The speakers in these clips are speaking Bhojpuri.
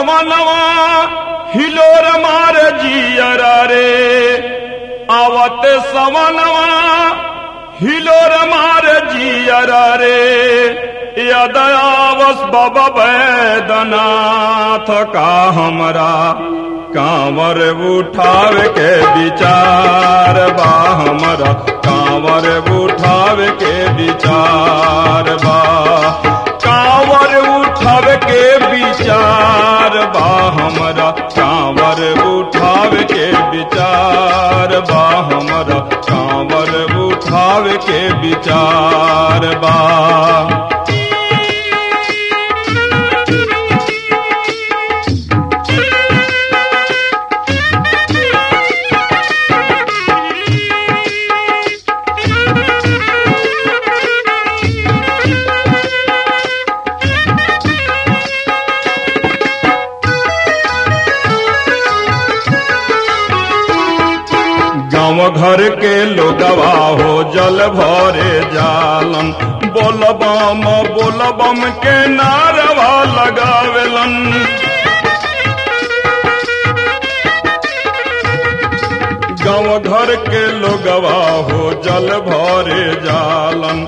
सवनवा हिलोर मार जियरा रे, आवत सवनवा हिलोर मार जियरा रे, यदयावस बाबा बैद्यनाथ का हमरा कांवर उठावे के विचार बा, हमरा कांवर उठावे के विचार बा, कांवर उठावे के विचार बा, हमरा कांवर उठावे के विचार बा, हमरा कांवर उठावे के विचार बा। गाँव घर के लोगवा हो जल भरे जालन, बोलबम के नारवा लगावेलन। गाँव घर के लोगवा हो जल भरे जालन,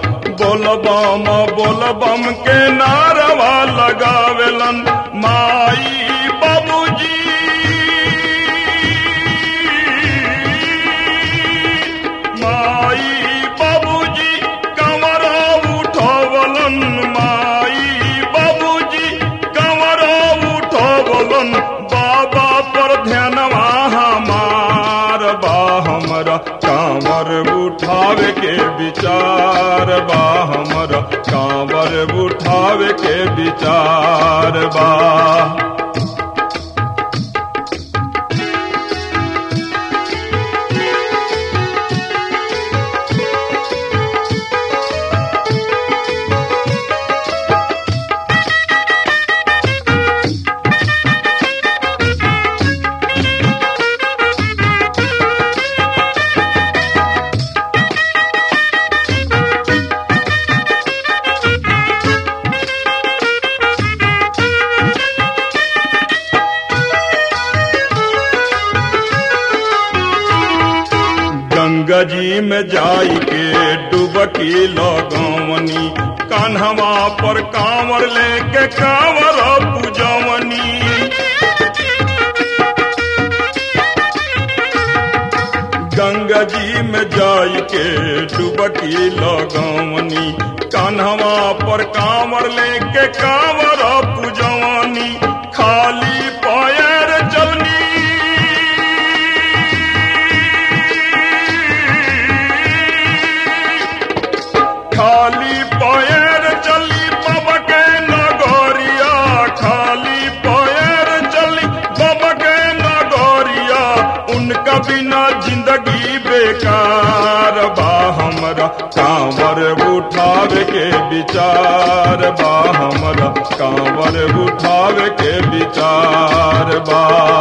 बोलबम के नारवा लगावेलन। माई बाबूजी कंवरा उठवलन, माई बाबूजी कंवरा उठवलन। बाबा पर ध्यानवा हमार बा, हमरा कांवर उठावे के विचार बा, हमरा कांवर उठावे के विचार बा। गंगा जी में जाई के डुबकी लगवनी, कान्हवा पर कांवर लेके कांवर पूजवनी। गंगा जी में जाई के डुबकी लगवनी, कान्हवा पर कांवर लेके कांवर पूजवनी। खाली पैर चलनी खाली पैर चली बाबा के नगरिया, खाली पैर चली बाबा के नगरिया। उनका बिना जिंदगी बेकार बा, हमरा कांवर उठावे के विचार बा, हमरा कांवर उठावे के विचार बा।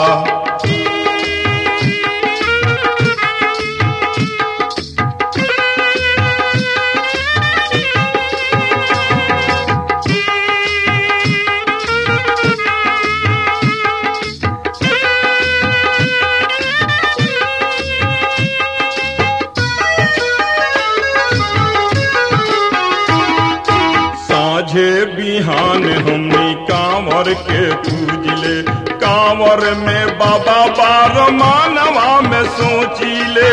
साझे बिहान हमनी कांवर के पूजिले, कांवर में बाबा बार मानवा में सोचिले।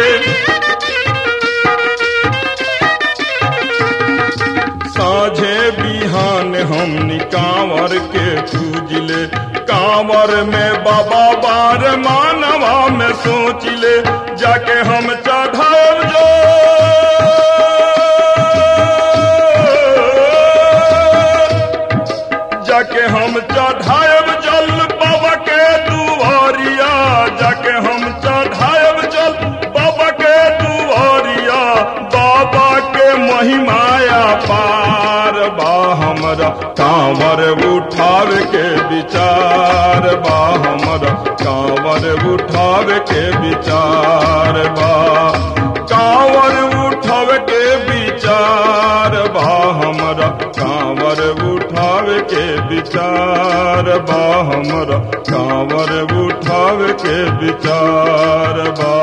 साझे बिहान हमनी कांवर के पूजिले, कांवर में बाबा बार मानवा में सोचिले। जाके हम चढ़ाव जो जाके हम चढ़ायब जल बाबा के दुआरिया, जाके हम चढ़ायब जल बाबा के दुआरिया। बाबा के महिमाया पार बा, हमरा कांवर उठावे के विचार बा, हमरा कांवर उठावे के विचार बा, कांवर उठावे के विचार बा, हमरा कांवर उठावे के विचार बा, हमरा कांवर उठावे के विचार बा।